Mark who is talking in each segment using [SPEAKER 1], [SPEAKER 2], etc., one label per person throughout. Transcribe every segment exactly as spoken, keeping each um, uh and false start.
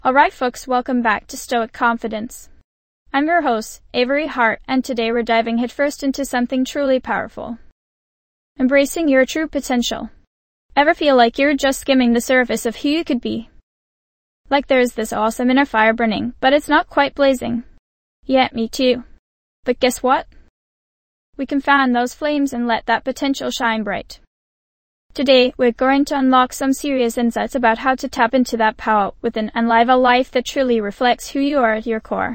[SPEAKER 1] Alright folks, welcome back to Stoic Confidence. I'm your host, Avery Hart, and today we're diving headfirst into something truly powerful. Embracing your true potential. Ever feel like you're just skimming the surface of who you could be? Like there's this awesome inner fire burning, but it's not quite blazing. Yeah, me too. But guess what? We can fan those flames and let that potential shine bright. Today, we're going to unlock some serious insights about how to tap into that power within and live a life that truly reflects who you are at your core.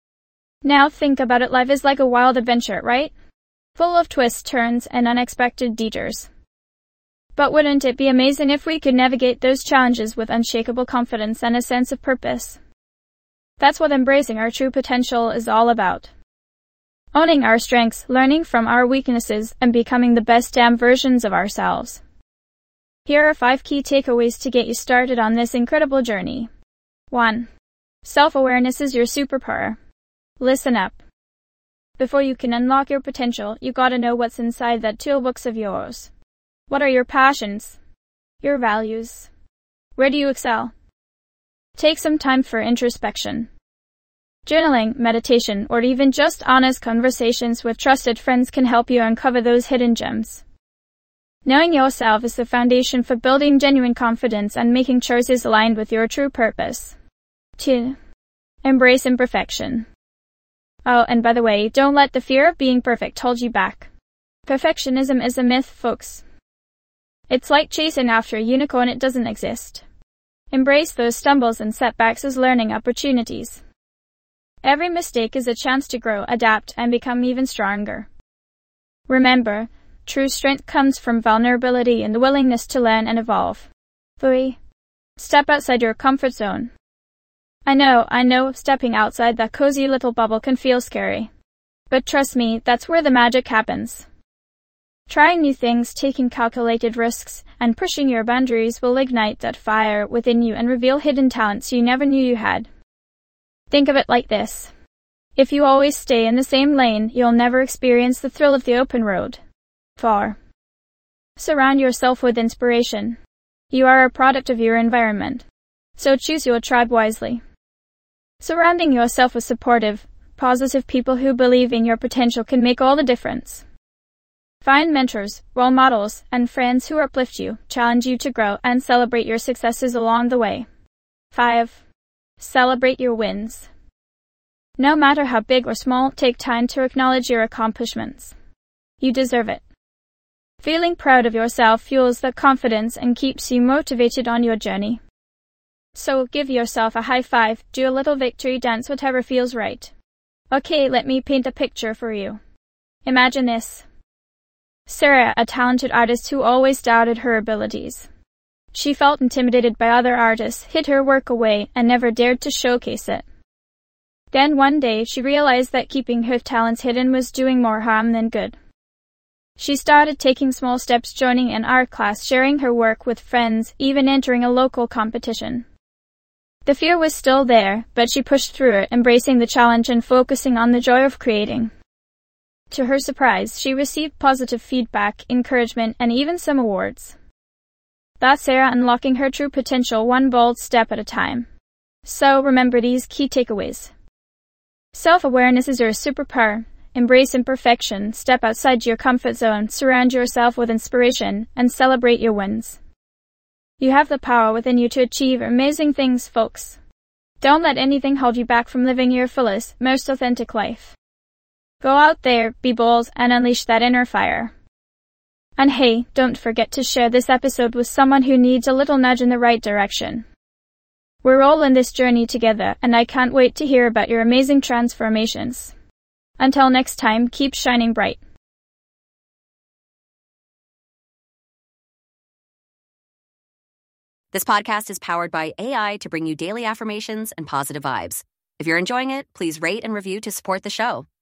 [SPEAKER 1] Now think about it, life is like a wild adventure, right? Full of twists, turns, and unexpected detours. But wouldn't it be amazing if we could navigate those challenges with unshakable confidence and a sense of purpose? That's what embracing our true potential is all about. Owning our strengths, learning from our weaknesses, and becoming the best damn versions of ourselves. Here are five key takeaways to get you started on this incredible journey. one. Self-awareness is your superpower. Listen up. Before you can unlock your potential, you gotta know what's inside that toolbox of yours. What are your passions? Your values? Where do you excel? Take some time for introspection. Journaling, meditation, or even just honest conversations with trusted friends can help you uncover those hidden gems. Knowing yourself is the foundation for building genuine confidence and making choices aligned with your true purpose. two. Embrace imperfection. Oh, and by the way, don't let the fear of being perfect hold you back. Perfectionism is a myth, folks. It's like chasing after a unicorn, it doesn't exist. Embrace those stumbles and setbacks as learning opportunities. Every mistake is a chance to grow, adapt, and become even stronger. Remember, true strength comes from vulnerability and the willingness to learn and evolve. three. Step outside your comfort zone. I know, I know, stepping outside that cozy little bubble can feel scary. But trust me, that's where the magic happens. Trying new things, taking calculated risks, and pushing your boundaries will ignite that fire within you and reveal hidden talents you never knew you had. Think of it like this. If you always stay in the same lane, you'll never experience the thrill of the open road. four. Surround yourself with inspiration. You are a product of your environment. So choose your tribe wisely. Surrounding yourself with supportive, positive people who believe in your potential can make all the difference. Find mentors, role models, and friends who uplift you, challenge you to grow, and celebrate your successes along the way. five. Celebrate your wins. No matter how big or small, take time to acknowledge your accomplishments. You deserve it. Feeling proud of yourself fuels that confidence and keeps you motivated on your journey. So give yourself a high five, do a little victory dance, whatever feels right. Okay, let me paint a picture for you. Imagine this. Sarah, a talented artist who always doubted her abilities. She felt intimidated by other artists, hid her work away, and never dared to showcase it. Then one day she realized that keeping her talents hidden was doing more harm than good. She started taking small steps, joining an art class, sharing her work with friends, even entering a local competition. The fear was still there, but she pushed through it, embracing the challenge and focusing on the joy of creating. To her surprise, she received positive feedback, encouragement, and even some awards. That's Sarah unlocking her true potential one bold step at a time. So remember these key takeaways. Self-awareness is your superpower. Embrace imperfection, step outside your comfort zone, surround yourself with inspiration, and celebrate your wins. You have the power within you to achieve amazing things, folks. Don't let anything hold you back from living your fullest, most authentic life. Go out there, be bold, and unleash that inner fire. And hey, don't forget to share this episode with someone who needs a little nudge in the right direction. We're all in this journey together, and I can't wait to hear about your amazing transformations. Until next time, keep shining bright.
[SPEAKER 2] This podcast is powered by A I to bring you daily affirmations and positive vibes. If you're enjoying it, please rate and review to support the show.